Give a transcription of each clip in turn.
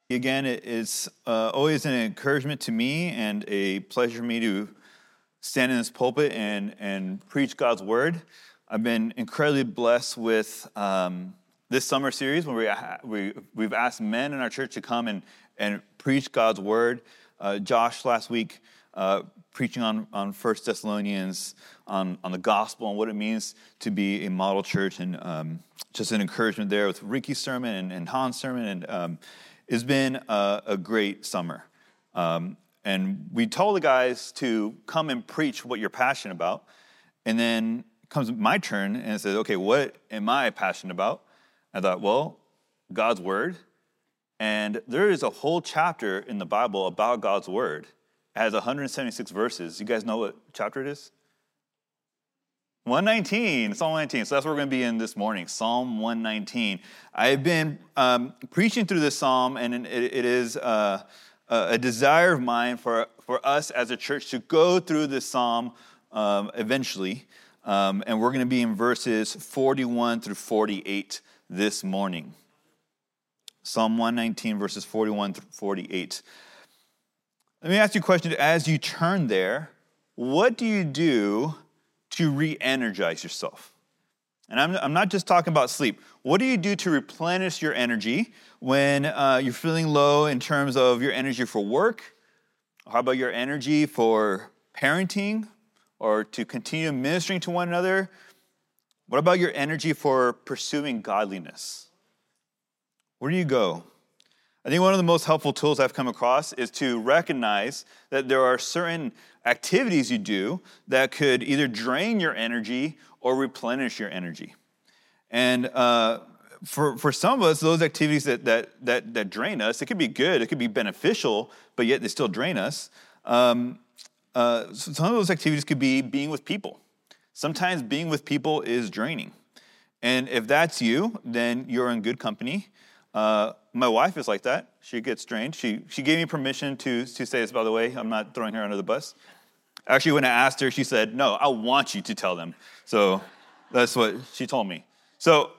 Again, it is always an encouragement to me and a pleasure for me to stand in this pulpit and preach God's word. I've been incredibly blessed with this summer series where we've asked men in our church to come and preach God's word. Josh last week preaching on 1 Thessalonians, on the gospel and what it means to be a model church, and just an encouragement there with Ricky's sermon and Han's sermon, and it's been a great summer. And we told the guys to come and preach what you're passionate about. And then comes my turn and it says, okay, what am I passionate about? I thought, well, God's word. And there is a whole chapter in the Bible about God's word. It has 176 verses. You guys know what chapter it is? 119, Psalm 119. So that's what we're going to be in this morning, Psalm 119. I've been preaching through this psalm, and it is a desire of mine for us as a church to go through this psalm eventually. And we're going to be in verses 41 through 48 this morning. Psalm 119, verses 41 through 48. Let me ask you a question. As you turn there, what do you do to re-energize yourself? And I'm not just talking about sleep. What do you do to replenish your energy when you're feeling low in terms of your energy for work? How about your energy for parenting or to continue ministering to one another? What about your energy for pursuing godliness? Where do you go? I think one of the most helpful tools I've come across is to recognize that there are certain activities you do that could either drain your energy or replenish your energy. And for some of us, those activities that drain us, it could be good, it could be beneficial, but yet they still drain us. So some of those activities could be being with people. Sometimes being with people is draining. And if that's you, then you're in good company. My wife is like that. She gets drained. She gave me permission to say this, by the way. I'm not throwing her under the bus. Actually, when I asked her, she said, no, I want you to tell them. So that's what she told me. So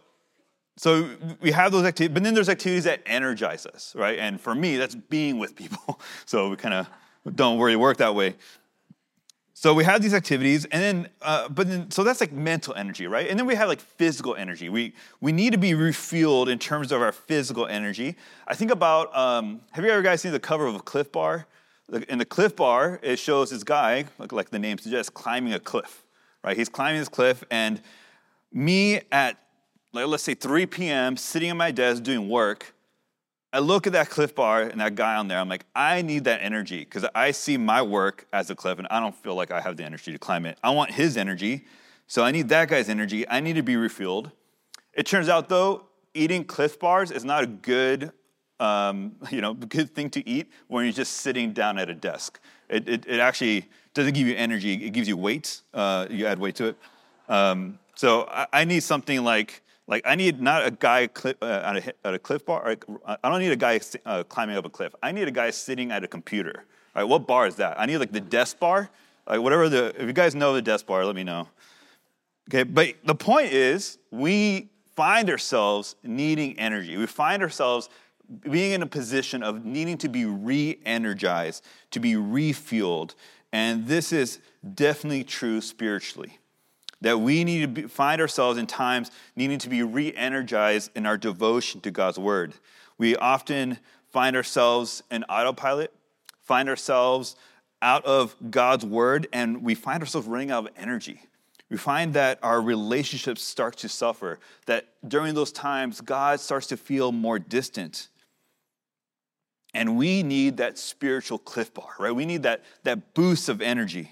we have those activities, but then there's activities that energize us, right? And for me, that's being with people. So we kind of don't really work that way. So we have these activities, and then, so that's like mental energy, right? And then we have like physical energy. We need to be refueled in terms of our physical energy. I think about, have you ever guys seen the cover of a Cliff Bar? In the Cliff Bar, it shows this guy, like the name suggests, climbing a cliff, right? He's climbing this cliff, and me at, let's say 3 p.m., sitting at my desk doing work, I look at that Cliff Bar and that guy on there, I'm like, I need that energy because I see my work as a cliff and I don't feel like I have the energy to climb it. I want his energy, so I need that guy's energy. I need to be refueled. It turns out, though, eating Cliff Bars is not a good, good thing to eat when you're just sitting down at a desk. It actually doesn't give you energy. It gives you weight. You add weight to it. So I need something like I need not a guy at a Cliff Bar. I don't need a guy climbing up a cliff. I need a guy sitting at a computer. All right, what bar is that? I need like the desk bar, like whatever if you guys know the desk bar, let me know. Okay, but the point is we find ourselves needing energy. We find ourselves being in a position of needing to be re-energized, to be refueled, and this is definitely true spiritually. That we need to find ourselves in times needing to be re-energized in our devotion to God's word. We often find ourselves in autopilot, find ourselves out of God's word, and we find ourselves running out of energy. We find that our relationships start to suffer, that during those times, God starts to feel more distant. And we need that spiritual Cliff Bar, right? We need that boost of energy.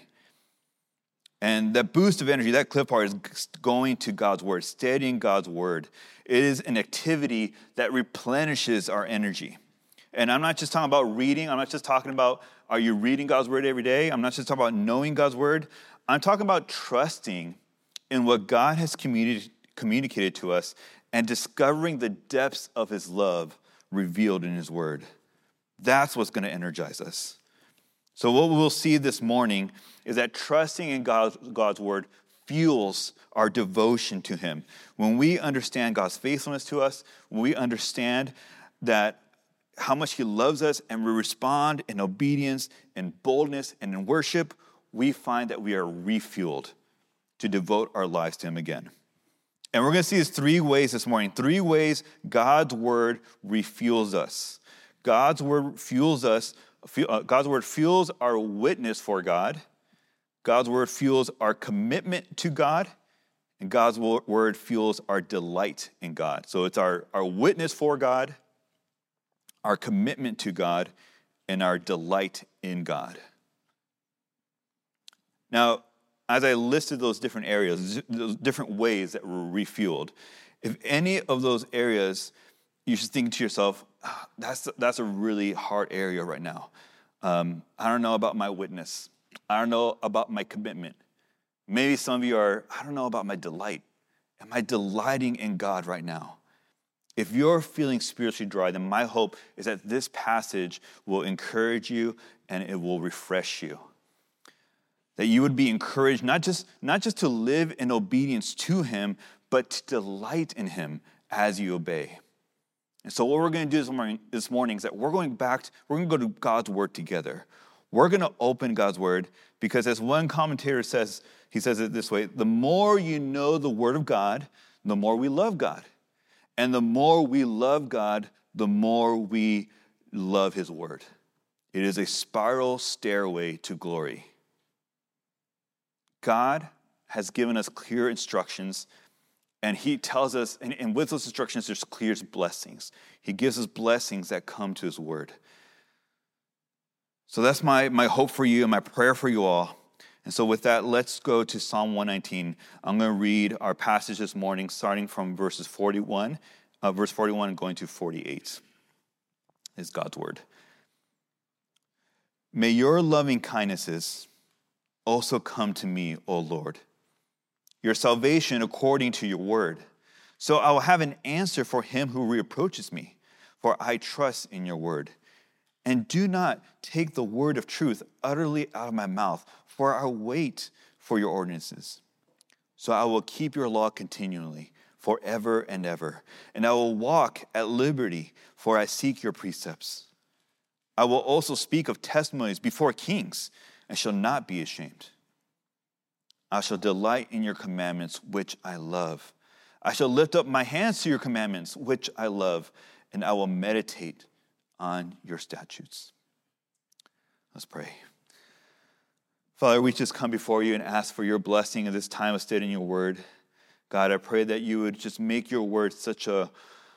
And that boost of energy, that Cliff Bar is going to God's word, studying God's word. It is an activity that replenishes our energy. And I'm not just talking about reading. I'm not just talking about, are you reading God's word every day? I'm not just talking about knowing God's word. I'm talking about trusting in what God has communicated to us and discovering the depths of his love revealed in his word. That's what's going to energize us. So what we'll see this morning is that trusting in God's word fuels our devotion to him. When we understand God's faithfulness to us, when we understand that how much he loves us, and we respond in obedience, in boldness, and in worship, we find that we are refueled to devote our lives to him again. And we're going to see this 3 ways this morning. 3 ways God's word refuels us. God's word fuels us. God's word fuels our witness for God. God's word fuels our commitment to God. And God's word fuels our delight in God. So it's our witness for God, our commitment to God, and our delight in God. Now, as I listed those different areas, those different ways that were refueled, if any of those areas, you should think to yourself, that's a really hard area right now. I don't know about my witness. I don't know about my commitment. Maybe some of you are, I don't know about my delight. Am I delighting in God right now? If you're feeling spiritually dry, then my hope is that this passage will encourage you and it will refresh you. That you would be encouraged not just to live in obedience to him, but to delight in him as you obey. And so what we're going to do this morning is that we're going to go to God's word together. We're going to open God's word because, as one commentator says, he says it this way: the more you know the word of God, the more we love God. And the more we love God, the more we love his word. It is a spiral stairway to glory. God has given us clear instructions, and he tells us, and with those instructions, there's clear blessings. He gives us blessings that come to his word. So that's my hope for you and my prayer for you all. And so with that, let's go to Psalm 119. I'm going to read our passage this morning, starting from verse 41 and going to 48. Is God's word. May your loving kindnesses also come to me, O Lord, your salvation according to your word. So I will have an answer for him who reproaches me, for I trust in your word. And do not take the word of truth utterly out of my mouth, for I wait for your ordinances. So I will keep your law continually, forever and ever. And I will walk at liberty, for I seek your precepts. I will also speak of testimonies before kings, and shall not be ashamed. I shall delight in your commandments, which I love. I shall lift up my hands to your commandments, which I love, and I will meditate on your statutes. Let's pray. Father, we just come before you and ask for your blessing in this time of studying your word. God, I pray that you would just make your word such a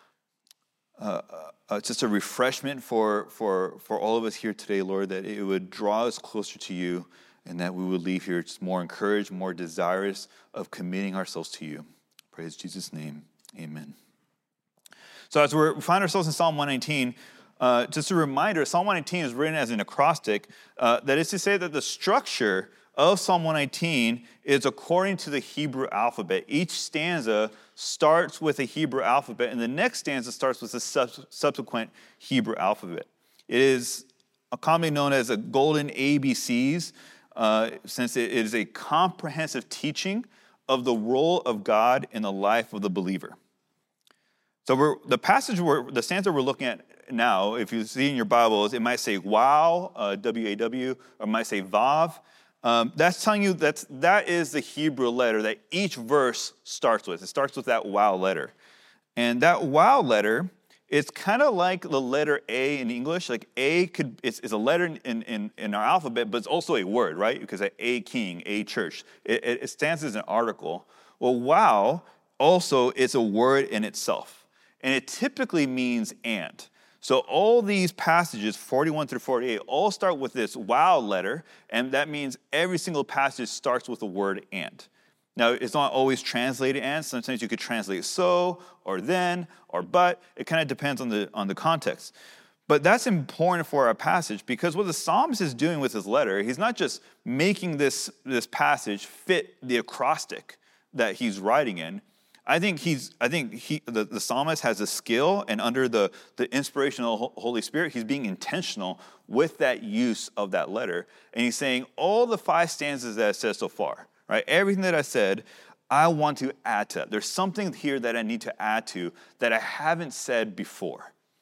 refreshment for all of us here today, Lord, that it would draw us closer to you and that we would leave here just more encouraged, more desirous of committing ourselves to you. Praise Jesus' name. Amen. So as we find ourselves in Psalm 119, just a reminder, Psalm 119 is written as an acrostic. That is to say that the structure of Psalm 119 is according to the Hebrew alphabet. Each stanza starts with a Hebrew alphabet, and the next stanza starts with a subsequent Hebrew alphabet. It is commonly known as a golden ABCs, since it is a comprehensive teaching of the role of God in the life of the believer. So the stanza we're looking at now, if you see in your Bibles, it might say wow, W-A-W, or it might say vav. That's telling you that is the Hebrew letter that each verse starts with. It starts with that wow letter. And that wow letter, it's kind of like the letter A in English. Like A is a letter in our alphabet, but it's also a word, right? Because a king, a church. It stands as an article. Well, wow also is a word in itself. And it typically means and. So all these passages, 41 through 48, all start with this wow letter, and that means every single passage starts with the word and. Now, it's not always translated and. Sometimes you could translate so, or then, or but. It kind of depends on the context. But that's important for our passage because what the psalmist is doing with his letter, he's not just making this passage fit the acrostic that he's writing in. I think the psalmist has a skill, and under the inspiration of the Holy Spirit, he's being intentional with that use of that letter. And he's saying all the 5 stanzas that I said so far, right? Everything that I said, I want to add to that. There's something here that I need to add to that I haven't said before.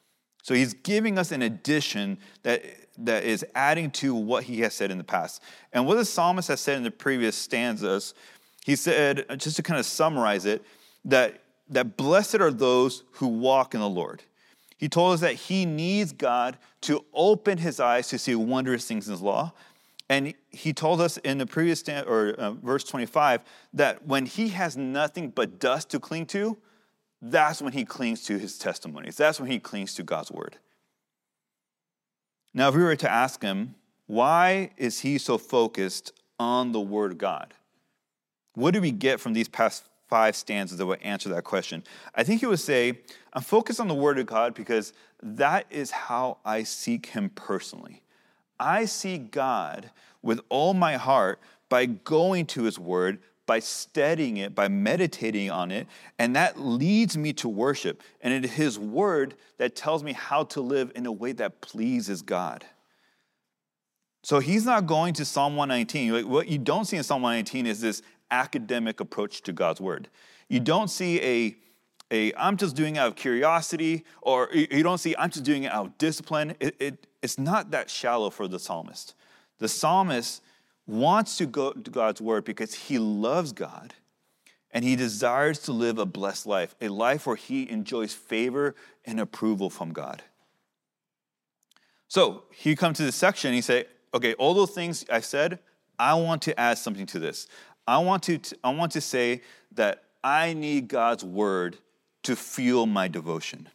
So he's giving us an addition that is adding to what he has said in the past. And what the psalmist has said in the previous stanzas, he said, just to kind of summarize it, that blessed are those who walk in the Lord. He told us that he needs God to open his eyes to see wondrous things in his law. And he told us in the previous verse 25 that when he has nothing but dust to cling to, that's when he clings to his testimonies. That's when he clings to God's word. Now, if we were to ask him, why is he so focused on the word of God? What do we get from these past 5 stanzas that would answer that question? I think he would say, I'm focused on the word of God because that is how I seek him personally. I seek God with all my heart by going to his word, by studying it, by meditating on it, and that leads me to worship. And it is his word that tells me how to live in a way that pleases God. So he's not going to Psalm 119. What you don't see in Psalm 119 is this academic approach to God's word. You don't see I'm just doing it out of curiosity, or you don't see I'm just doing it out of discipline. It's not that shallow for the psalmist. The psalmist wants to go to God's word because he loves God and he desires to live a blessed life, a life where he enjoys favor and approval from God. So he comes to this section and he say, okay, all those things I said, I want to add something to this. I want to say that I need God's word to fuel my devotion.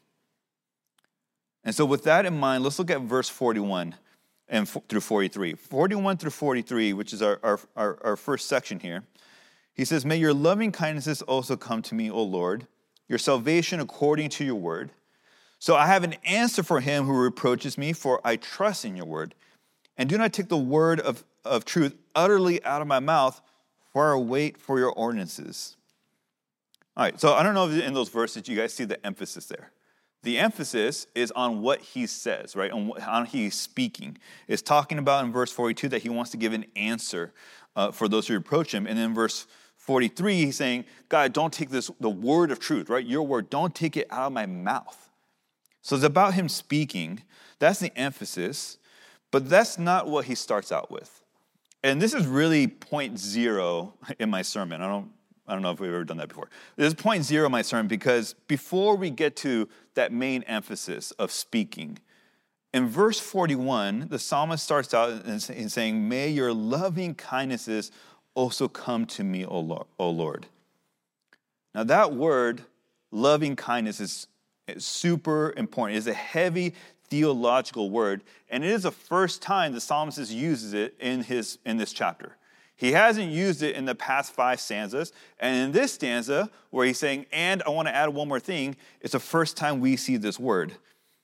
And so with that in mind, let's look at verse 41 and through 43. 41 through 43, which is our first section here. He says, may your loving kindnesses also come to me, O Lord, your salvation according to your word. So I have an answer for him who reproaches me, for I trust in your word. And do not take the word of truth utterly out of my mouth, for I wait for your ordinances. All right, so I don't know if in those verses you guys see the emphasis there. The emphasis is on what he says, right? On how he's speaking. It's talking about in verse 42 that he wants to give an answer for those who reproach him. And then in verse 43, he's saying, God, don't take the word of truth, right? Your word, don't take it out of my mouth. So it's about him speaking. That's the emphasis. But that's not what he starts out with. And this is really point 0 in my sermon. I don't know if we've ever done that before. This is point 0 in my sermon because before we get to that main emphasis of speaking, in verse 41, the psalmist starts out in saying, may your loving kindnesses also come to me, O Lord. Now that word, loving kindness, is super important. It is a heavy theological word, and it is the first time the psalmist uses it in this chapter. He hasn't used it in the past 5 stanzas. And in this stanza, where he's saying, and I want to add one more thing, it's the first time we see this word.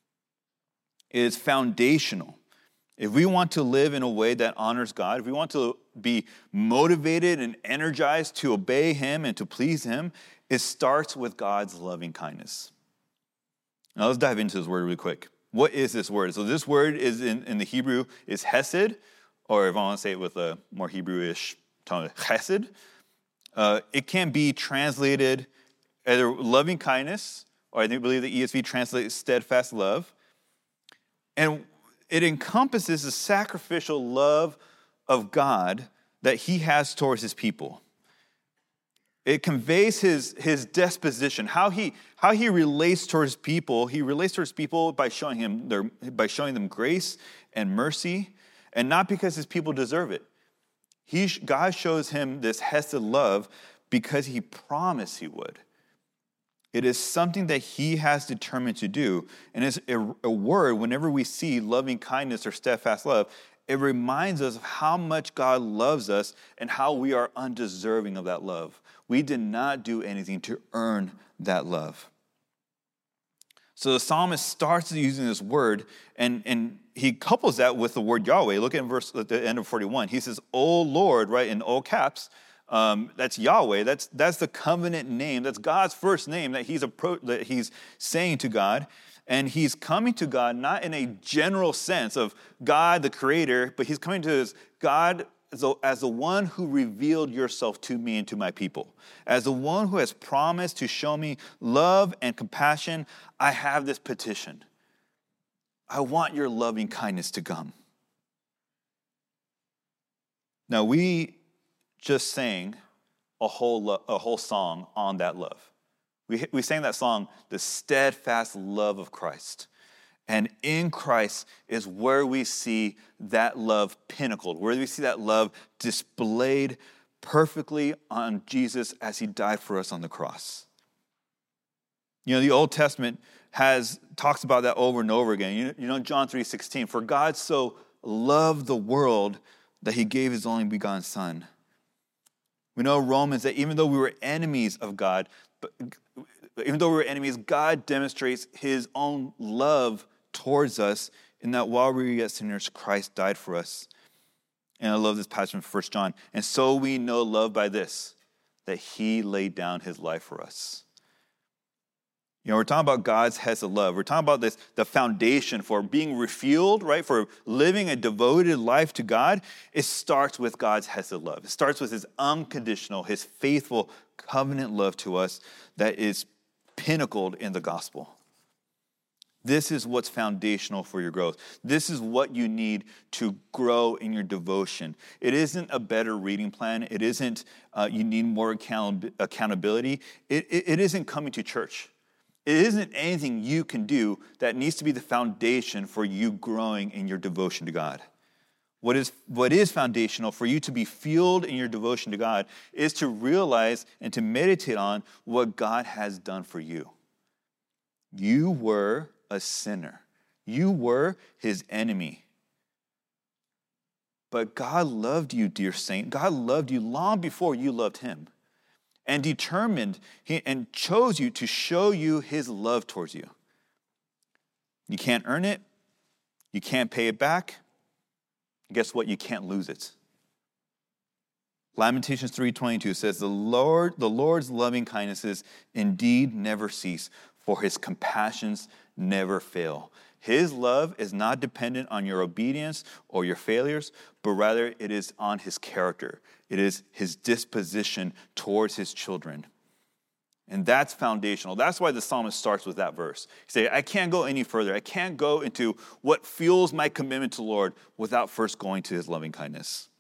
It is foundational. If we want to live in a way that honors God, if we want to be motivated and energized to obey him and to please him, it starts with God's loving kindness. Now let's dive into this word really quick. What is this word? So this word is in the Hebrew is hesed, or if I want to say it with a more Hebrewish tone, chesed. It can be translated either loving kindness, or I believe the ESV translates steadfast love. And it encompasses the sacrificial love of God that he has towards his people. It conveys his disposition, how he relates towards people. He relates towards people by showing them grace and mercy, and not because his people deserve it. God shows him this hesed love because he promised he would. It is something that he has determined to do. And it's a word, whenever we see loving kindness or steadfast love, it reminds us of how much God loves us and how we are undeserving of that love. We did not do anything to earn that love. So the psalmist starts using this word, and he couples that with the word Yahweh. Look at the end of 41. He says, "O Lord," right, in all caps. That's Yahweh. That's the covenant name. That's God's first name that he's saying to God. And he's coming to God not in a general sense of God, the creator, but he's coming to his God as the one who revealed yourself to me and to my people. As the one who has promised to show me love and compassion, I have this petition. I want your loving kindness to come. Now, we just sang a whole song on that love. We sang that song, The Steadfast Love of Christ. And in Christ is where we see that love pinnacled, where we see that love displayed perfectly on Jesus as he died for us on the cross. You know, the Old Testament talks about that over and over again. You know, John 3:16, for God so loved the world that he gave his only begotten Son. We know Romans that even though we were enemies of God, God demonstrates his own love towards us in that while we were yet sinners, Christ died for us. And I love this passage from 1 John. And so we know love by this, that he laid down his life for us. You know, we're talking about God's hesed love. We're talking about this, the foundation for being refueled, right? For living a devoted life to God. It starts with God's hesed love. It starts with his unconditional, his faithful covenant love to us that is pinnacled in the gospel. This is what's foundational for your growth. This is what you need to grow in your devotion. It isn't a better reading plan. It isn't you need more accountability. It isn't coming to church. It isn't anything you can do that needs to be the foundation for you growing in your devotion to God. What is foundational for you to be fueled in your devotion to God is to realize and to meditate on what God has done for you. You were a sinner. You were his enemy. But God loved you, dear saint. God loved you long before you loved him, and determined and chose you to show you his love towards you. You can't earn it. You can't pay it back. Guess what? You can't lose it. Lamentations 3:22 says, the Lord's loving kindnesses indeed never cease, for his compassions never fail. His love is not dependent on your obedience or your failures, but rather it is on his character. It is his disposition towards his children. And that's foundational. That's why the psalmist starts with that verse. He says, I can't go any further. I can't go into what fuels my commitment to the Lord without first going to his loving kindness.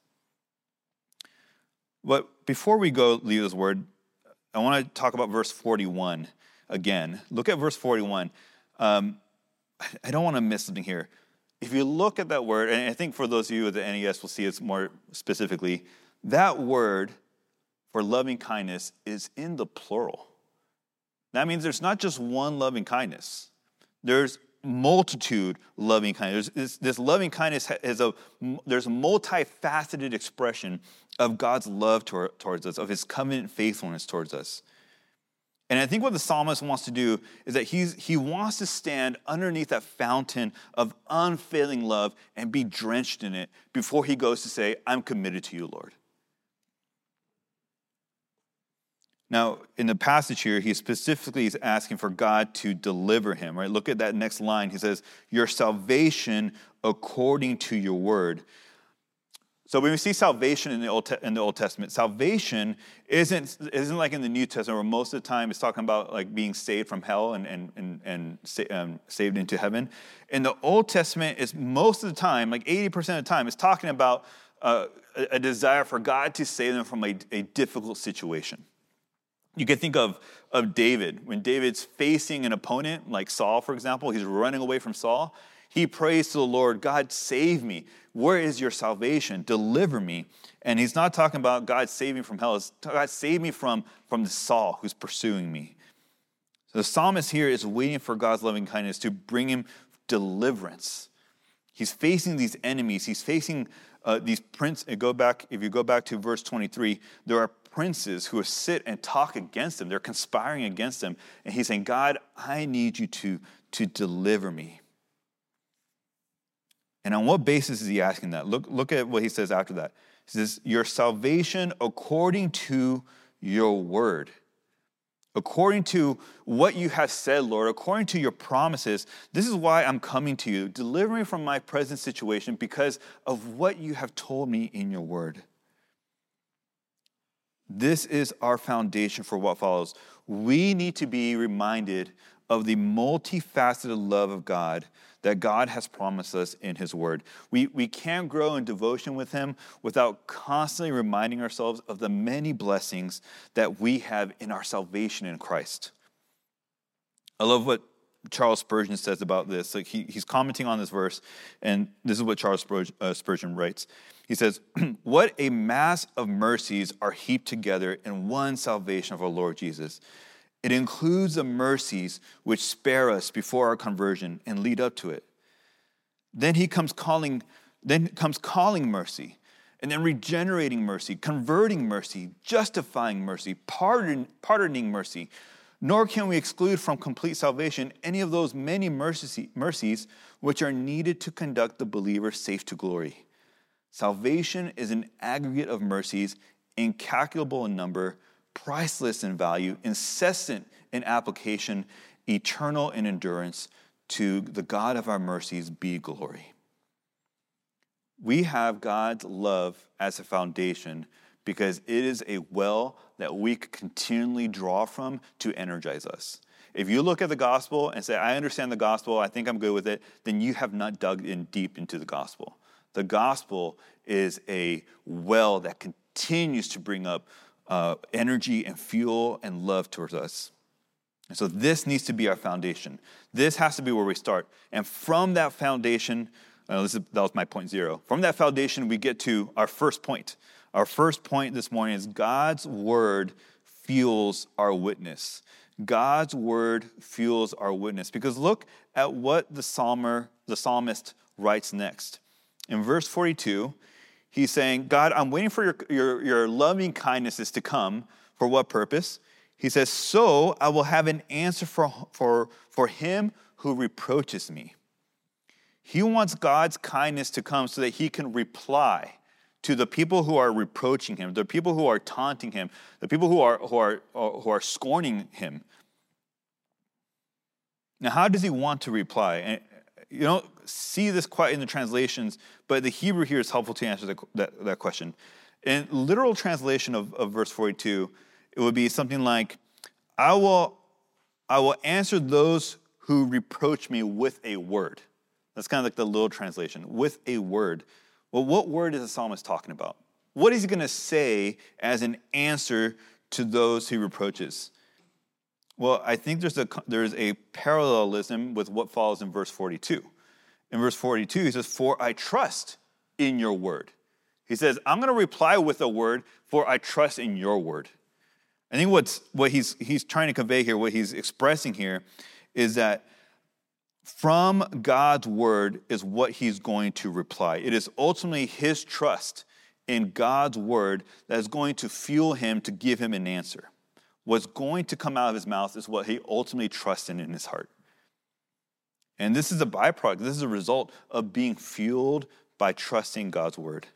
But before we leave this word, I want to talk about verse 41 again. Look at verse 41. I don't want to miss something here. If you look at that word, and I think for those of you at the NES will see it more specifically, that word for loving kindness is in the plural. That means there's not just one loving kindness. There's multitude loving kindness. This loving kindness there's a multifaceted expression of God's love towards us, of his covenant faithfulness towards us. And I think what the psalmist wants to do is that he wants to stand underneath that fountain of unfailing love and be drenched in it before he goes to say, I'm committed to you, Lord. Now, in the passage here, he specifically is asking for God to deliver him, right? Look at that next line. He says, your salvation according to your word. So when we see salvation in the Old Testament, salvation isn't like in the New Testament where most of the time it's talking about like being saved from hell and saved into heaven. In the Old Testament, it's most of the time, like 80% of the time, it's talking about a desire for God to save them from a difficult situation. You can think of David. When David's facing an opponent, like Saul, for example, he's running away from Saul. He prays to the Lord, God, save me. Where is your salvation? Deliver me. And he's not talking about God save me from hell. It's God save me from the Saul who's pursuing me. So the psalmist here is waiting for God's loving kindness to bring him deliverance. He's facing these enemies. He's facing these princes. If you go back to verse 23, there are princes who sit and talk against him. They're conspiring against him. And he's saying, God, I need you to deliver me. And on what basis is he asking that? Look at what he says after that. He says, your salvation according to your word. According to what you have said, Lord, according to your promises, this is why I'm coming to you. Deliver me from my present situation because of what you have told me in your word. This is our foundation for what follows. We need to be reminded of the multifaceted love of God that God has promised us in his word. We can't grow in devotion with him without constantly reminding ourselves of the many blessings that we have in our salvation in Christ. I love what Charles Spurgeon says about this. Like he's commenting on this verse, and this is what Charles Spurgeon writes. He says, "What a mass of mercies are heaped together in one salvation of our Lord Jesus. It includes the mercies which spare us before our conversion and lead up to it. Then comes calling mercy, and then regenerating mercy, converting mercy, justifying mercy, pardoning mercy. Nor can we exclude from complete salvation any of those many mercies which are needed to conduct the believer safe to glory. Salvation is an aggregate of mercies, incalculable in number, priceless in value, incessant in application, eternal in endurance. To the God of our mercies be glory." We have God's love as a foundation because it is a well that we continually draw from to energize us. If you look at the gospel and say, "I understand the gospel, I think I'm good with it," then you have not dug in deep into the gospel. The gospel is a well that continues to bring up energy and fuel and love towards us. And so this needs to be our foundation. This has to be where we start. And from that foundation, that was my point 0. From that foundation, we get to our first point. Our first point this morning is God's word fuels our witness. God's word fuels our witness. Because look at what the psalmist writes next. In verse 42, he's saying, "God, I'm waiting for your loving kindnesses to come." For what purpose? He says, "So I will have an answer for him who reproaches me." He wants God's kindness to come so that he can reply to the people who are reproaching him, the people who are taunting him, the people who are scorning him. Now, how does he want to reply? And you don't see this quite in the translations, but the Hebrew here is helpful to answer that question. In literal translation of verse 42, it would be something like, I will answer those who reproach me with a word. That's kind of like the little translation, with a word. Well, what word is the psalmist talking about? What is he going to say as an answer to those he reproaches? Well, I think there's a parallelism with what follows in verse 42. In verse 42, he says, "For I trust in your word." He says, I'm going to reply with a word, "For I trust in your word." I think what he's trying to convey here, what he's expressing here, is that from God's word is what he's going to reply. It is ultimately his trust in God's word that is going to fuel him to give him an answer. What's going to come out of his mouth is what he ultimately trusts in his heart. And this is a byproduct. This is a result of being fueled by trusting God's word.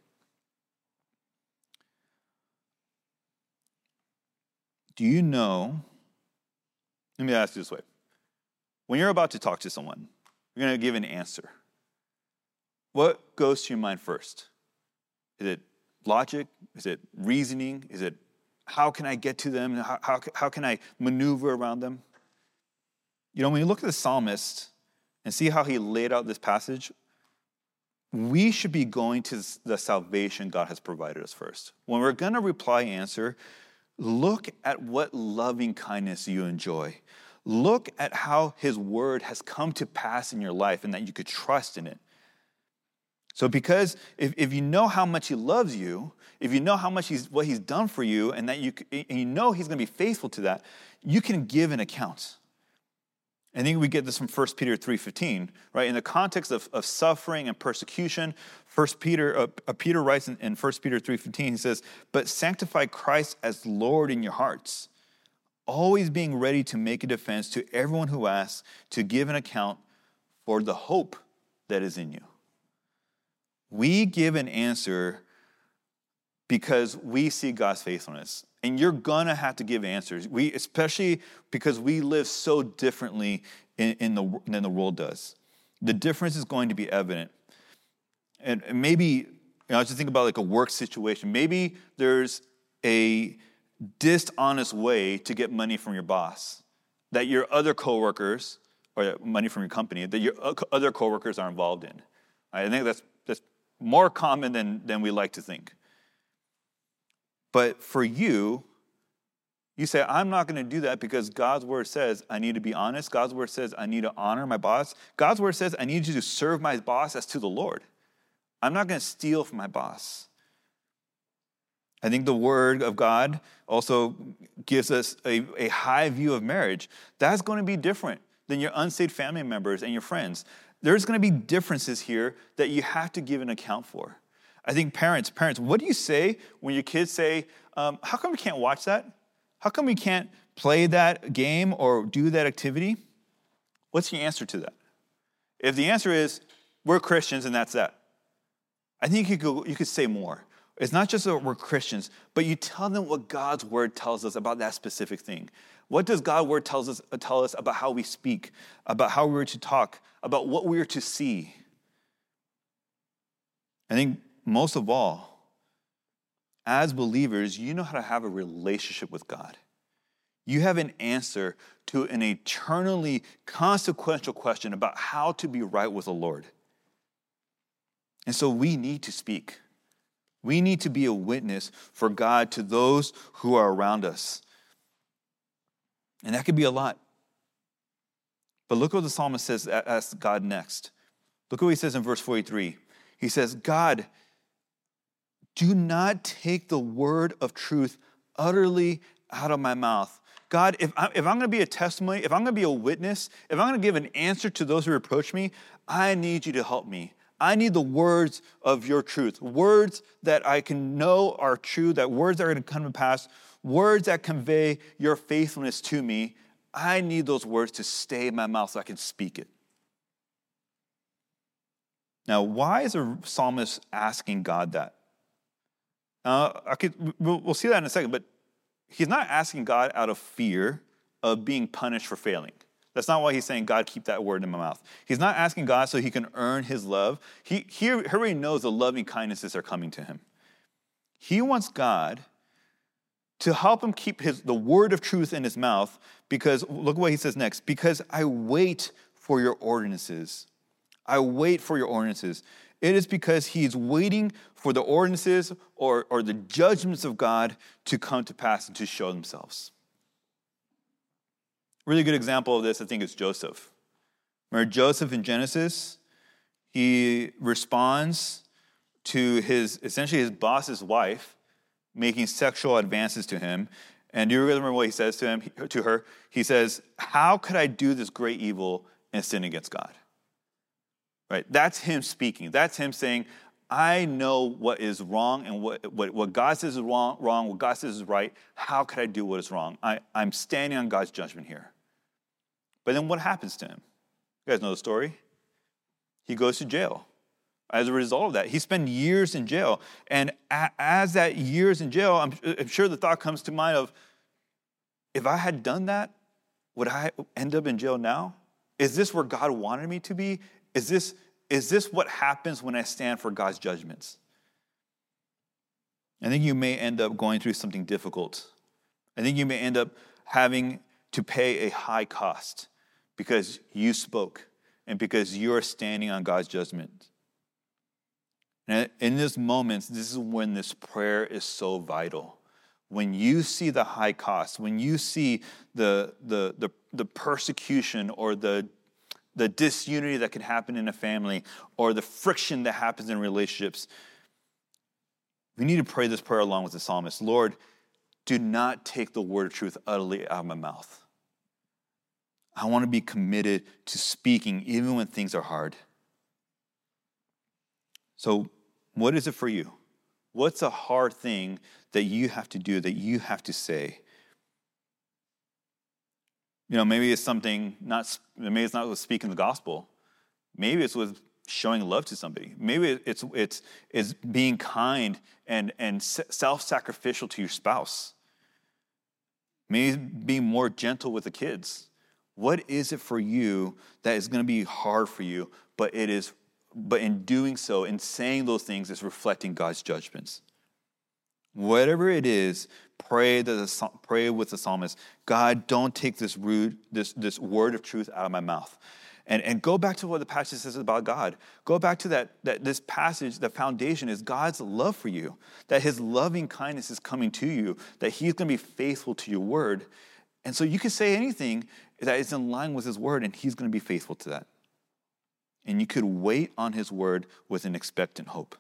Do you know, let me ask you this way. When you're about to talk to someone, you're going to give an answer. What goes to your mind first? Is it logic? Is it reasoning? Is it, how can I get to them? How can I maneuver around them? You know, when you look at the psalmist and see how he laid out this passage, we should be going to the salvation God has provided us first. When we're going to reply answer, look at what loving kindness you enjoy. Look at how his word has come to pass in your life and that you could trust in it. So because if you know how much he loves you, if you know how much what he's done for you, and that you know he's going to be faithful to that, you can give an account. I think we get this from 1 Peter 3:15, right? In the context of suffering and persecution, Peter writes in 1 Peter 3:15, he says, "But sanctify Christ as Lord in your hearts, always being ready to make a defense to everyone who asks to give an account for the hope that is in you." We give an answer because we see God's faithfulness. And you're going to have to give answers. Especially because we live so differently than the world does. The difference is going to be evident. And maybe, I just think about like a work situation. Maybe there's a dishonest way to get money from your boss. that your other coworkers, or money from your company, that your other coworkers are involved in. I think that's more common than we like to think. But for you say, I'm not going to do that because God's word says I need to be honest. God's word says I need to honor my boss. God's word says I need you to serve my boss as to the Lord. I'm not going to steal from my boss. I think the word of God also gives us a high view of marriage. That's going to be different than your unsaved family members and your friends. There's going to be differences here that you have to give an account for. I think parents, what do you say when your kids say, how come we can't watch that? How come we can't play that game or do that activity? What's your answer to that? If the answer is, we're Christians and that's that, I think you could say more. It's not just that we're Christians, but you tell them what God's word tells us about that specific thing. What does God's word tell us about how we speak, about how we're to talk, about what we're to see? I think most of all, as believers, you know how to have a relationship with God. You have an answer to an eternally consequential question about how to be right with the Lord. And so we need to speak. We need to be a witness for God to those who are around us. And that could be a lot. But look what the psalmist says, asks God next. Look what he says in verse 43. He says, God, do not take the word of truth utterly out of my mouth. God, if I'm going to be a testimony, if I'm going to be a witness, if I'm going to give an answer to those who reproach me, I need you to help me. I need the words of your truth, words that I can know are true, that words that are going to come to pass, words that convey your faithfulness to me. I need those words to stay in my mouth so I can speak it. Now, why is a psalmist asking God that? We'll see that in a second, but he's not asking God out of fear of being punished for failing. That's not why he's saying, God, keep that word in my mouth. He's not asking God so he can earn his love. He already knows the loving kindnesses are coming to him. He wants God to help him keep the word of truth in his mouth because, look what he says next, because I wait for your ordinances. I wait for your ordinances. It is because he's waiting for the ordinances or the judgments of God to come to pass and to show themselves. Really good example of this, I think, is Joseph. Remember Joseph in Genesis? He responds to essentially his boss's wife making sexual advances to him. And do you remember what he says to her? He says, how could I do this great evil and sin against God? Right? That's him speaking. That's him saying, I know what is wrong and what God says is wrong, what God says is right. How could I do what is wrong? I'm standing on God's judgment here. But then what happens to him? You guys know the story. He goes to jail. As a result of that, he spent years in jail. And as that years in jail, I'm sure the thought comes to mind of, if I had done that, would I end up in jail now? Is this where God wanted me to be? Is this what happens when I stand for God's judgments? I think you may end up going through something difficult. I think you may end up having to pay a high cost because you spoke and because you're standing on God's judgment. And in this moment, this is when this prayer is so vital. When you see the high cost, when you see the persecution or the disunity that can happen in a family or the friction that happens in relationships, we need to pray this prayer along with the psalmist. Lord, do not take the word of truth utterly out of my mouth. I want to be committed to speaking even when things are hard. So what is it for you? What's a hard thing that you have to do, that you have to say? Maybe it's something maybe it's not with speaking the gospel. Maybe it's with showing love to somebody. Maybe it's being kind and self-sacrificial to your spouse. Maybe being more gentle with the kids. What is it for you that is going to be hard for you, but in doing so, in saying those things, is reflecting God's judgments? Whatever it is, pray with the psalmist, God, don't take this word of truth out of my mouth. And go back to what the passage says about God. Go back to that this passage, the foundation is God's love for you, that his loving kindness is coming to you, that he's going to be faithful to your word. And so you can say anything that is in line with his word, and he's going to be faithful to that. And you could wait on his word with an expectant hope.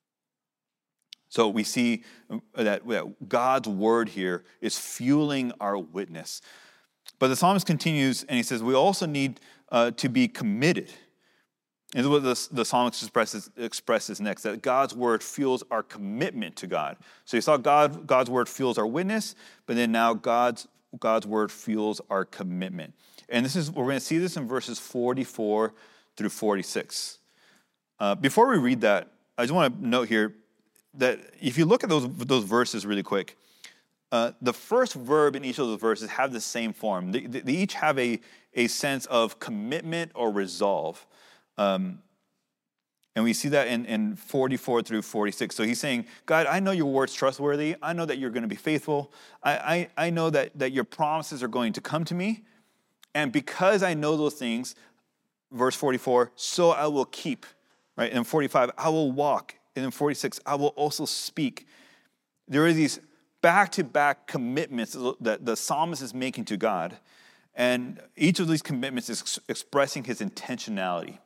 So we see that God's word here is fueling our witness. But the psalmist continues, and he says, we also need to be committed. And this is what the psalmist expresses next, that God's word fuels our commitment to God. So you saw God's word fuels our witness, but then now God's word fuels our commitment. And we're going to see this in verses 44 through 46. Before we read that, I just want to note here that if you look at those verses really quick, the first verb in each of those verses have the same form. They each have a sense of commitment or resolve. And we see that in 44 through 46. So he's saying, God, I know your word's trustworthy. I know that you're going to be faithful. I know that your promises are going to come to me. And because I know those things, verse 44, so I will keep. Right? And 45, I will walk. And in 46, I will also speak. There are these back-to-back commitments that the psalmist is making to God. And each of these commitments is expressing his intentionality.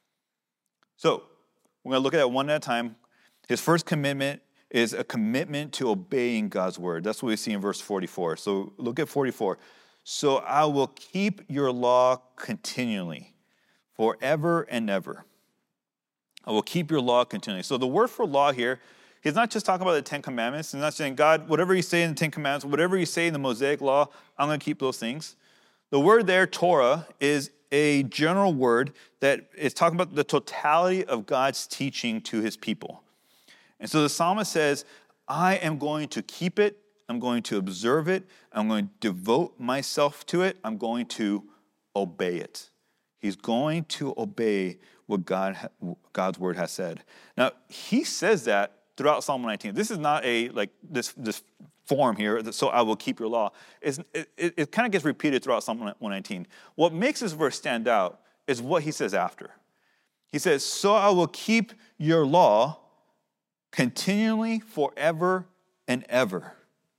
So we're going to look at it one at a time. His first commitment is a commitment to obeying God's word. That's what we see in verse 44. So look at 44. So I will keep your law continually, forever and ever. I will keep your law continually. So the word for law here, he's not just talking about the Ten Commandments. He's not saying, God, whatever you say in the Ten Commandments, whatever you say in the Mosaic law, I'm going to keep those things. The word there, Torah, is a general word that is talking about the totality of God's teaching to his people. And so the psalmist says, I am going to keep it. I'm going to observe it. I'm going to devote myself to it. I'm going to obey it. He's going to obey what God's word has said. Now, he says that throughout Psalm 119. This is not this form here, so I will keep your law. It kind of gets repeated throughout Psalm 119. What makes this verse stand out is what he says after. He says, so I will keep your law continually forever and ever.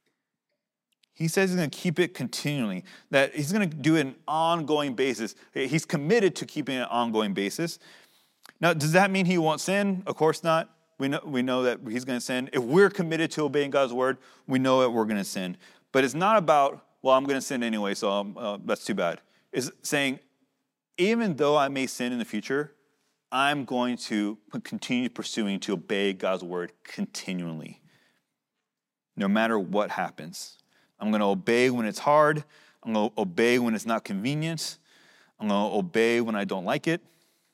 He says he's going to keep it continually, that he's going to do it on an ongoing basis. He's committed to keeping it on an ongoing basis. Now, does that mean he won't sin? Of course not. We know that he's going to sin. If we're committed to obeying God's word, we know that we're going to sin. But it's not about, well, I'm going to sin anyway, so that's too bad. It's saying, even though I may sin in the future, I'm going to continue pursuing to obey God's word continually, no matter what happens. I'm going to obey when it's hard. I'm going to obey when it's not convenient. I'm going to obey when I don't like it.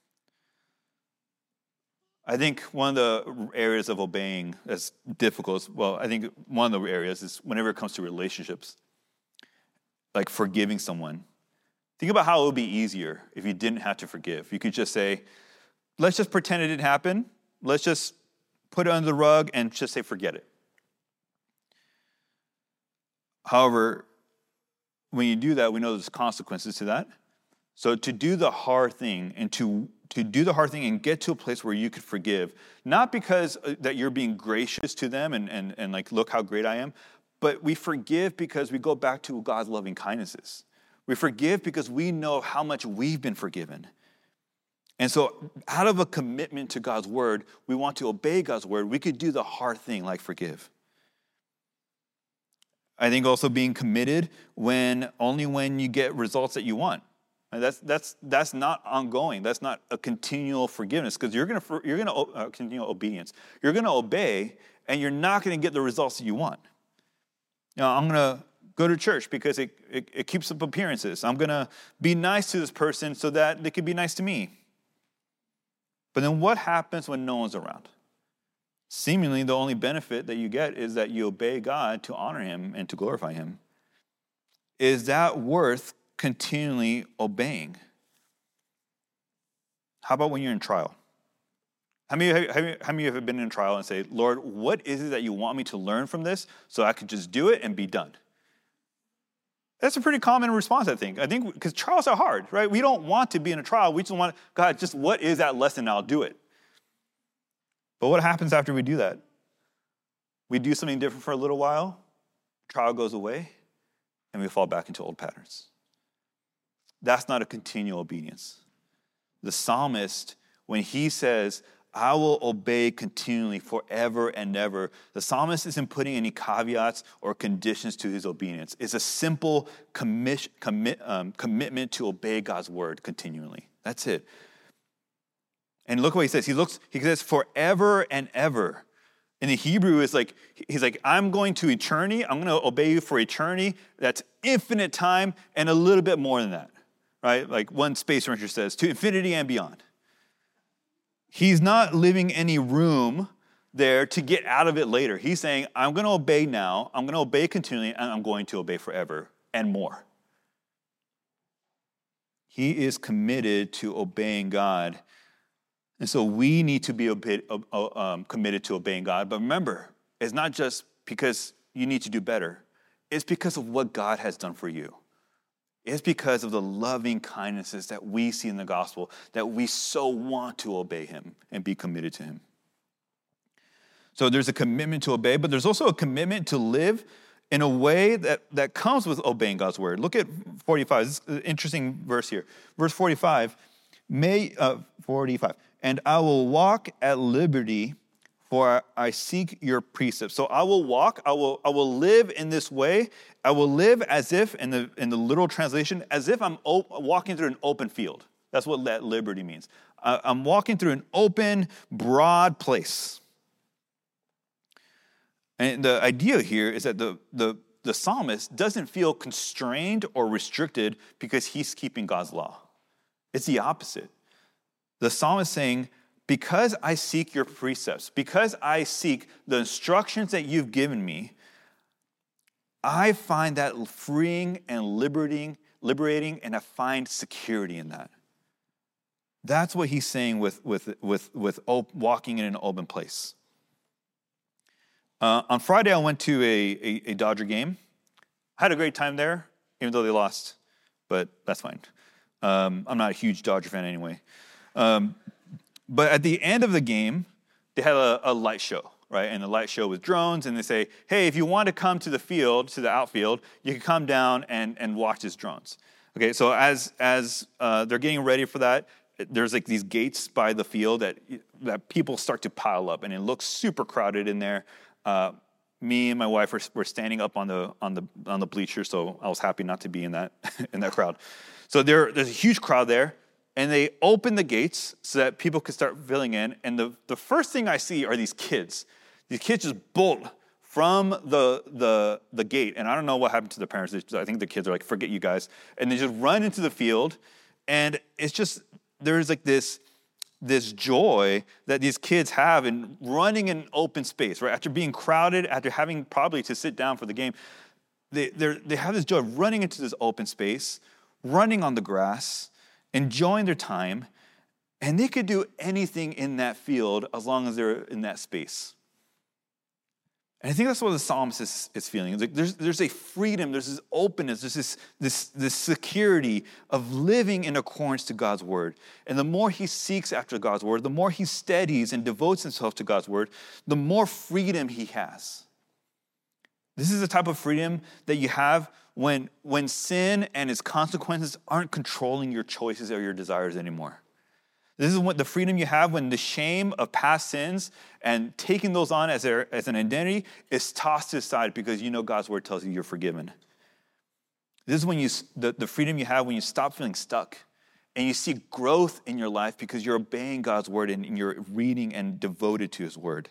I think one of the areas of obeying that's difficult, I think one of the areas is whenever it comes to relationships, like forgiving someone. Think about how it would be easier if you didn't have to forgive. You could just say, let's just pretend it didn't happen. Let's just put it under the rug and just say, forget it. However, when you do that, we know there's consequences to that. So to do the hard thing and to do the hard thing and get to a place where you could forgive, not because that you're being gracious to them and like, look how great I am, but we forgive because we go back to God's loving kindnesses. We forgive because we know how much we've been forgiven. And so out of a commitment to God's word, we want to obey God's word. We could do the hard thing like forgive. I think also being committed only when you get results that you want. And that's not ongoing. That's not a continual forgiveness because you're going to continual obedience. You're going to obey, and you're not going to get the results that you want. I'm going to go to church because it keeps up appearances. I'm going to be nice to this person so that they can be nice to me. But then what happens when no one's around? Seemingly, the only benefit that you get is that you obey God to honor him and to glorify him. Is that worth continually obeying? How about when you're in trial? How many of you have been in a trial and say, Lord, what is it that you want me to learn from this so I could just do it and be done? That's a pretty common response, I think. Because trials are hard, right? We don't want to be in a trial. We just want, God, just what is that lesson? I'll do it. But what happens after we do that? We do something different for a little while, trial goes away, and we fall back into old patterns. That's not a continual obedience. The psalmist, when he says, I will obey continually forever and ever, the psalmist isn't putting any caveats or conditions to his obedience. It's a simple commitment to obey God's word continually. That's it. And look what he says. He says forever and ever. In the Hebrew, he's like, I'm going to eternity. I'm going to obey you for eternity. That's infinite time and a little bit more than that, right? Like one space ranger says, to infinity and beyond. He's not leaving any room there to get out of it later. He's saying, I'm going to obey now, I'm going to obey continually, and I'm going to obey forever and more. He is committed to obeying God. And so we need to be committed to obeying God. But remember, it's not just because you need to do better. It's because of what God has done for you. It's because of the loving kindnesses that we see in the gospel that we so want to obey him and be committed to him. So there's a commitment to obey, but there's also a commitment to live in a way that comes with obeying God's word. Look at 45. This is an interesting verse here. Verse 45. 45. And I will walk at liberty, for I seek your precepts. So I will walk, I will live in this way. I will live as if, in the literal translation, as if I'm walking through an open field. That's what that liberty means. I'm walking through an open, broad place. And the idea here is that the psalmist doesn't feel constrained or restricted because he's keeping God's law. It's the opposite. The psalmist is saying, because I seek your precepts, because I seek the instructions that you've given me, I find that freeing and liberating, and I find security in that. That's what he's saying with walking in an open place. On Friday, I went to a Dodger game. I had a great time there, even though they lost, but that's fine. I'm not a huge Dodger fan anyway. But at the end of the game, they had a light show, right? And the light show with drones, and they say, hey, if you want to come to the field, to the outfield, you can come down and watch these drones. Okay, so as they're getting ready for that, there's like these gates by the field that people start to pile up, and it looks super crowded in there. Me and my wife were standing up on the bleachers, so I was happy not to be in that crowd. So there's a huge crowd there. And they open the gates so that people could start filling in. And the first thing I see are these kids. These kids just bolt from the gate. And I don't know what happened to the parents. I think the kids are like, forget you guys. And they just run into the field. And it's just, there's like this joy that these kids have in running in open space, right? After being crowded, after having probably to sit down for the game, they have this joy of running into this open space, running on the grass, enjoying their time, and they could do anything in that field as long as they're in that space. And I think that's what the psalmist is feeling. It's like there's a freedom, there's this openness, there's this security of living in accordance to God's word. And the more he seeks after God's word, the more he studies and devotes himself to God's word, the more freedom he has. This is the type of freedom that you have when sin and its consequences aren't controlling your choices or your desires anymore. This is what the freedom you have when the shame of past sins and taking those on as an identity is tossed aside because you know God's word tells you you're forgiven. This is when the freedom you have when you stop feeling stuck and you see growth in your life because you're obeying God's word and you're reading and devoted to his word.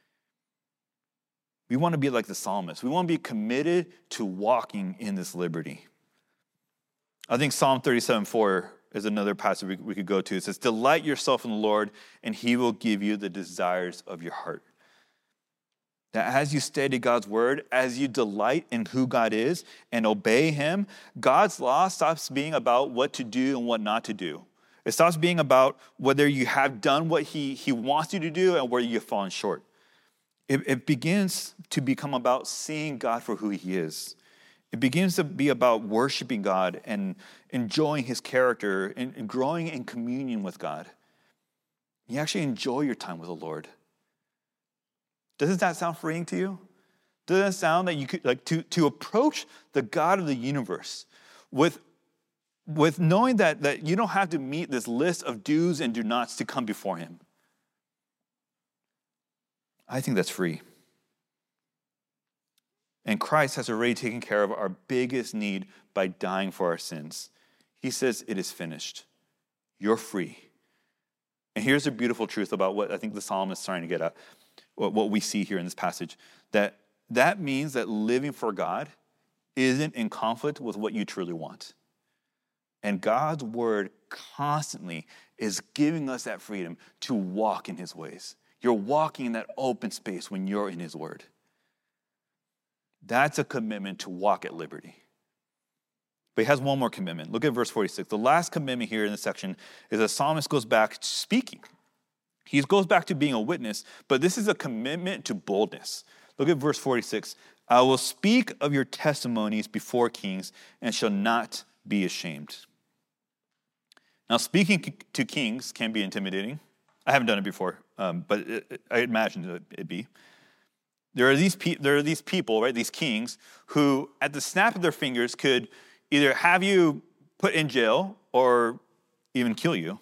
We want to be like the psalmist. We want to be committed to walking in this liberty. I think Psalm 37:4 is another passage we could go to. It says, delight yourself in the Lord, and he will give you the desires of your heart. That as you study God's word, as you delight in who God is and obey him, God's law stops being about what to do and what not to do. It stops being about whether you have done what he wants you to do and where you've fallen short. It begins to become about seeing God for who he is. It begins to be about worshiping God and enjoying his character and growing in communion with God. You actually enjoy your time with the Lord. Doesn't that sound freeing to you? Doesn't it sound that you could, like, to approach the God of the universe with knowing that you don't have to meet this list of do's and do nots to come before him? I think that's free. And Christ has already taken care of our biggest need by dying for our sins. He says, it is finished. You're free. And here's the beautiful truth about what I think the psalmist is trying to get at, what we see here in this passage, that means that living for God isn't in conflict with what you truly want. And God's word constantly is giving us that freedom to walk in his ways. You're walking in that open space when you're in his word. That's a commitment to walk at liberty. But he has one more commitment. Look at verse 46. The last commitment here in this section is the psalmist goes back to speaking. He goes back to being a witness, but this is a commitment to boldness. Look at verse 46. I will speak of your testimonies before kings and shall not be ashamed. Now, speaking to kings can be intimidating. I haven't done it before, but I imagine it'd be. There are these people, right, these kings, who at the snap of their fingers could either have you put in jail or even kill you.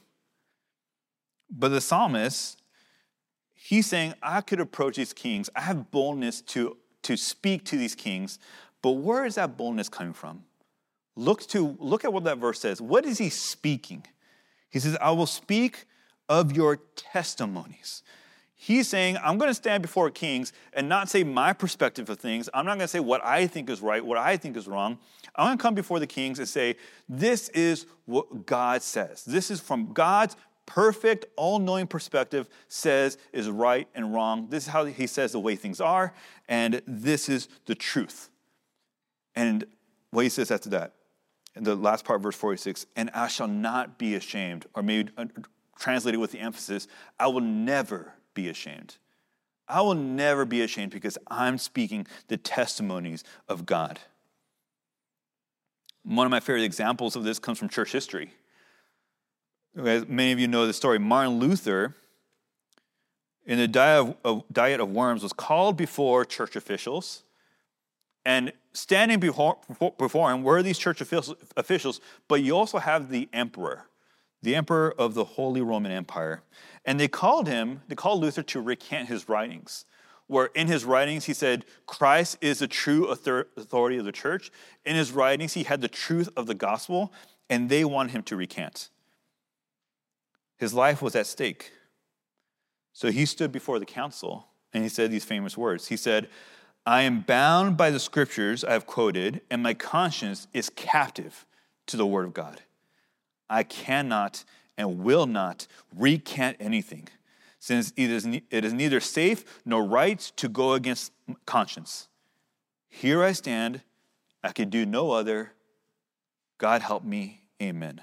But the psalmist, he's saying, I could approach these kings. I have boldness to speak to these kings. But where is that boldness coming from? Look at what that verse says. What is he speaking? He says, I will speak of your testimonies. He's saying, I'm going to stand before kings and not say my perspective of things. I'm not going to say what I think is right, what I think is wrong. I'm going to come before the kings and say, this is what God says. This is from God's perfect, all-knowing perspective says is right and wrong. This is how he says the way things are, and this is the truth. And what he says after that, in the last part of verse 46, and I shall not be ashamed, or maybe translated with the emphasis, I will never be ashamed. I will never be ashamed because I'm speaking the testimonies of God. One of my favorite examples of this comes from church history. As many of you know the story, Martin Luther, in the Diet of Worms, was called before church officials, and standing before him were these church officials, but you also have the emperor of the Holy Roman Empire. And they called Luther to recant his writings, where in his writings he said, Christ is the true authority of the church. In his writings he had the truth of the gospel, and they wanted him to recant. His life was at stake. So he stood before the council, and he said these famous words. He said, I am bound by the scriptures I have quoted, and my conscience is captive to the word of God. I cannot and will not recant anything, since it is neither safe nor right to go against conscience. Here I stand, I can do no other. God help me, amen.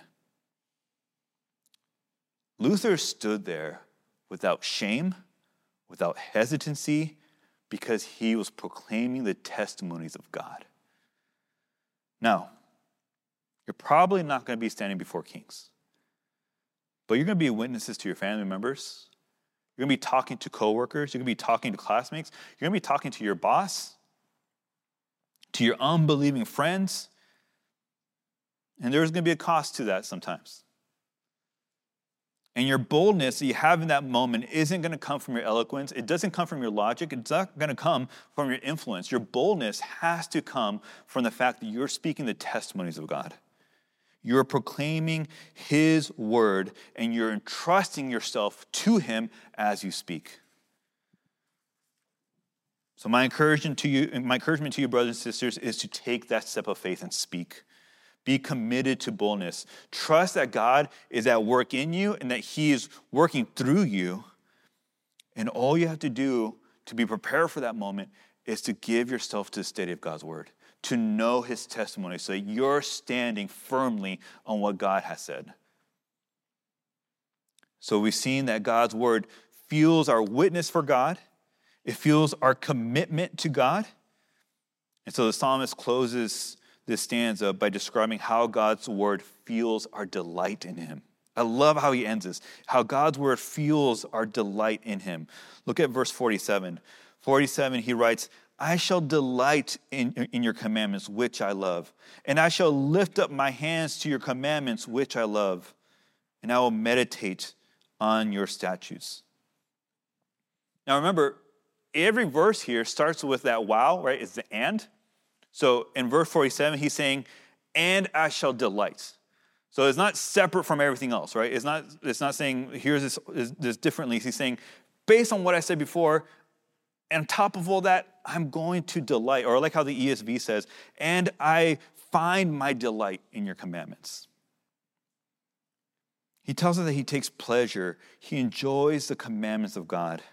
Luther stood there without shame, without hesitancy, because he was proclaiming the testimonies of God. Now, you're probably not going to be standing before kings, but you're going to be witnesses to your family members. You're going to be talking to coworkers. You're going to be talking to classmates. You're going to be talking to your boss, to your unbelieving friends. And there's going to be a cost to that sometimes. And your boldness that you have in that moment isn't going to come from your eloquence. It doesn't come from your logic. It's not going to come from your influence. Your boldness has to come from the fact that you're speaking the testimonies of God. You're proclaiming his word, and you're entrusting yourself to him as you speak. So my encouragement to you, brothers and sisters, is to take that step of faith and speak. Be committed to boldness. Trust that God is at work in you and that he is working through you. And all you have to do to be prepared for that moment is to give yourself to the study of God's word, to know his testimony so that you're standing firmly on what God has said. So we've seen that God's word fuels our witness for God. It fuels our commitment to God. And so the psalmist closes this stanza by describing how God's word fuels our delight in him. I love how he ends this, how God's word fuels our delight in him. Look at verse 47. 47, he writes, I shall delight in your commandments, which I love. And I shall lift up my hands to your commandments, which I love. And I will meditate on your statutes. Now remember, every verse here starts with that wow, right? It's the and. So in verse 47, he's saying, and I shall delight. So it's not separate from everything else, right? It's not saying, here's this differently. He's saying, based on what I said before, and on top of all that, I'm going to delight. Or I like how the ESV says, and I find my delight in your commandments. He tells us that he takes pleasure. He enjoys the commandments of God.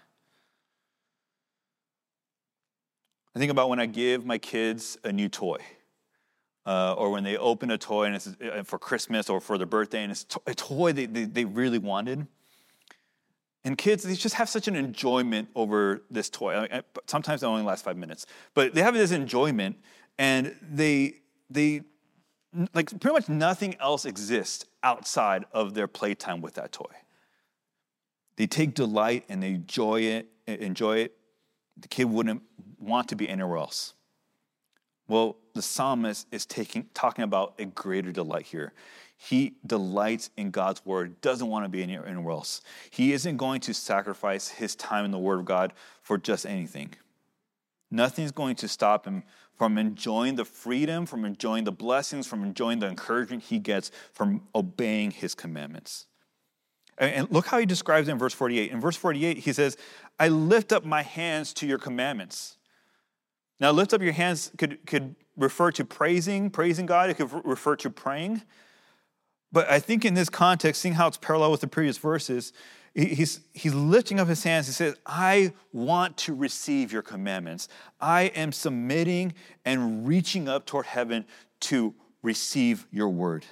I think about when I give my kids a new toy, or when they open a toy and it's for Christmas or for their birthday, and it's a toy they really wanted. And kids, they just have such an enjoyment over this toy. Sometimes it only lasts 5 minutes, but they have this enjoyment, and they like pretty much nothing else exists outside of their playtime with that toy. They take delight and they enjoy it. The kid wouldn't want to be anywhere else. Well, the psalmist is talking about a greater delight here. He delights in God's word, doesn't want to be anywhere else. He isn't going to sacrifice his time in the word of God for just anything. Nothing's going to stop him from enjoying the freedom, from enjoying the blessings, from enjoying the encouragement he gets from obeying his commandments. And look how he describes it in verse 48. In verse 48, he says, I lift up my hands to your commandments. Now, lift up your hands could refer to praising God. It could refer to praying. But I think in this context, seeing how it's parallel with the previous verses, he's lifting up his hands. He says, I want to receive your commandments. I am submitting and reaching up toward heaven to receive your word.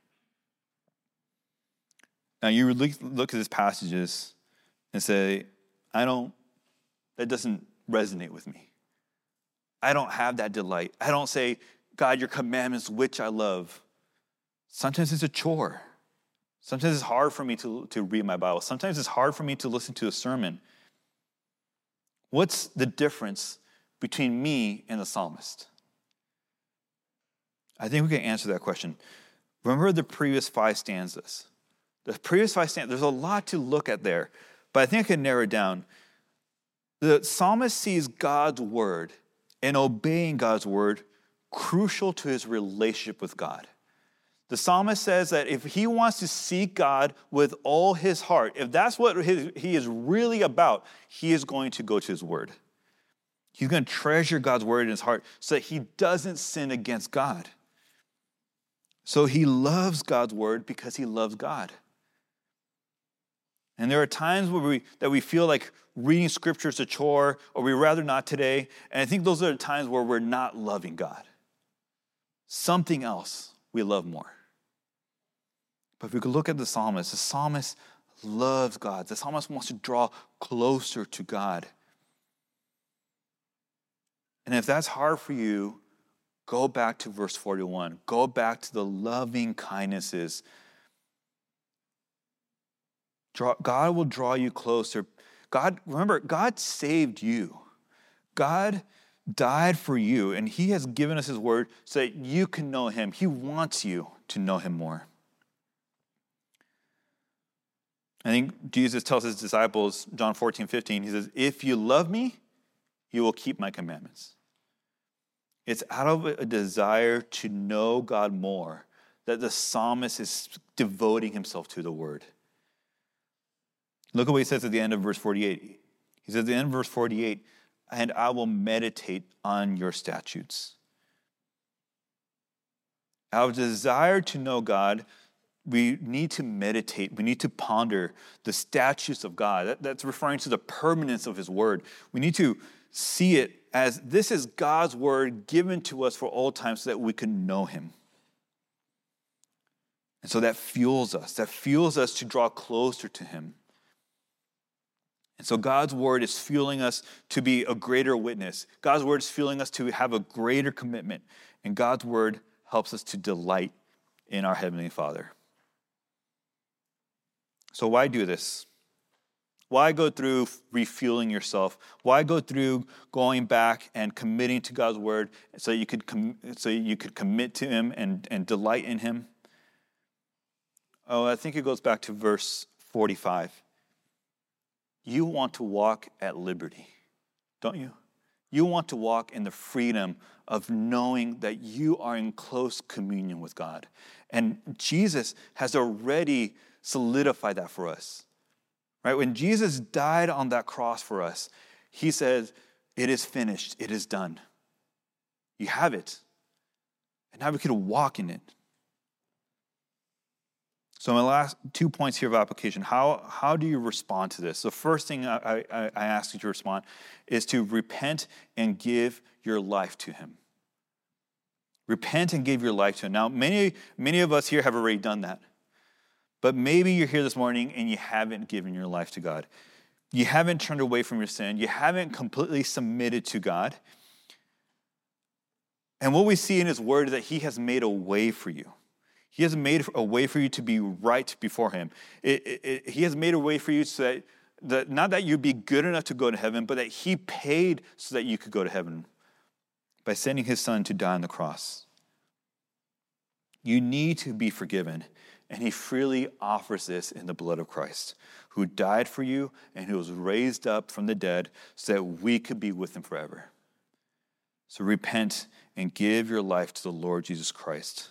Now, you look at these passages and say, that doesn't resonate with me. I don't have that delight. I don't say, God, your commandments, which I love. Sometimes it's a chore. Sometimes it's hard for me to read my Bible. Sometimes it's hard for me to listen to a sermon. What's the difference between me and the psalmist? I think we can answer that question. Remember the previous 5 stanzas. The previous 5 stanzas, there's a lot to look at there, but I think I can narrow it down. The psalmist sees God's word and obeying God's word crucial to his relationship with God. The psalmist says that if he wants to seek God with all his heart, if that's what he is really about, he is going to go to his word. He's going to treasure God's word in his heart so that he doesn't sin against God. So he loves God's word because he loves God. And there are times that we feel like reading scripture is a chore, or we rather not today. And I think those are the times where we're not loving God. Something else we love more. But if we could look at the psalmist loves God. The psalmist wants to draw closer to God. And if that's hard for you, go back to verse 41. Go back to the loving kindnesses. God will draw you closer. Remember, God saved you. God died for you, and he has given us his word so that you can know him. He wants you to know him more. I think Jesus tells his disciples, John 14:15, he says, if you love me, you will keep my commandments. It's out of a desire to know God more that the psalmist is devoting himself to the word. Look at what he says at the end of verse 48. He says at the end of verse 48, and I will meditate on your statutes. Out of desire to know God, we need to meditate. We need to ponder the statutes of God. That's referring to the permanence of his word. We need to see it as this is God's word given to us for all time so that we can know him. And so that fuels us to draw closer to him. And so God's word is fueling us to be a greater witness. God's word is fueling us to have a greater commitment. And God's word helps us to delight in our Heavenly Father. So why do this? Why go through refueling yourself? Why go through going back and committing to God's word so you could commit to him and delight in him? Oh, I think it goes back to verse 45. You want to walk at liberty, don't you? You want to walk in the freedom of knowing that you are in close communion with God. And Jesus has already solidified that for us. Right? When Jesus died on that cross for us, he said, it is finished, it is done. You have it. And now we can walk in it. So my last 2 points here of application, how do you respond to this? The first thing I ask you to respond is to repent and give your life to him. Repent and give your life to him. Now, many of us here have already done that. But maybe you're here this morning and you haven't given your life to God. You haven't turned away from your sin. You haven't completely submitted to God. And what we see in his word is that he has made a way for you. He has made a way for you to be right before him. He has made a way for you so that not that you'd be good enough to go to heaven, but that he paid so that you could go to heaven by sending his son to die on the cross. You need to be forgiven. And he freely offers this in the blood of Christ, who died for you and who was raised up from the dead so that we could be with him forever. So repent and give your life to the Lord Jesus Christ.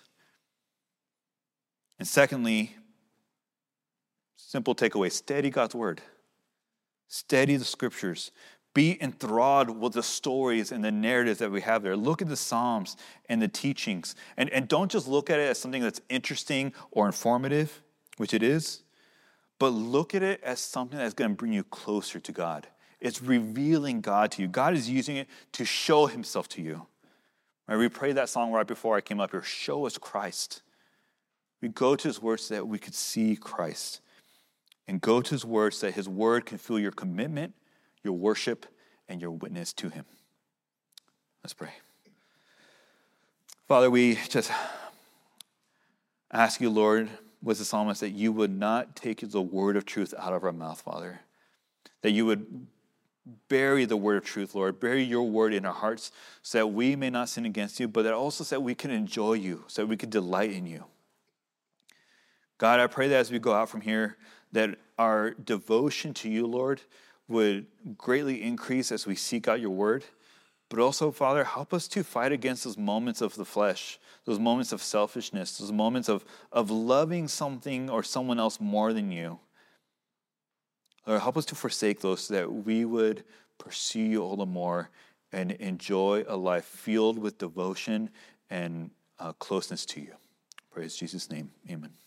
And secondly, simple takeaway, study God's word. Study the scriptures. Be enthralled with the stories and the narratives that we have there. Look at the Psalms and the teachings. And don't just look at it as something that's interesting or informative, which it is, but look at it as something that's going to bring you closer to God. It's revealing God to you. God is using it to show himself to you. Right? We prayed that song right before I came up here, show us Christ. We go to his word so that we could see Christ. And go to his word so that his word can fuel your commitment, your worship, and your witness to him. Let's pray. Father, we just ask you, Lord, with the psalmist, that you would not take the word of truth out of our mouth, Father. That you would bury the word of truth, Lord. Bury your word in our hearts so that we may not sin against you, but that also so that we can enjoy you, so that we can delight in you. God, I pray that as we go out from here, that our devotion to you, Lord, would greatly increase as we seek out your word. But also, Father, help us to fight against those moments of the flesh, those moments of selfishness, those moments of loving something or someone else more than you. Lord, help us to forsake those so that we would pursue you all the more and enjoy a life filled with devotion and closeness to you. Praise Jesus' name. Amen.